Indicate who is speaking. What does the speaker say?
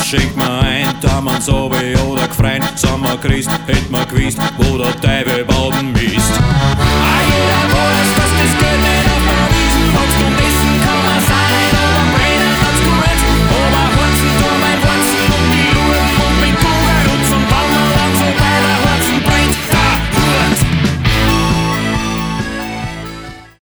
Speaker 1: schenkt mir ein, da man's obi oder gefreien. Sind wir Christ, hätt man gewusst, wo der Teufel baden misst.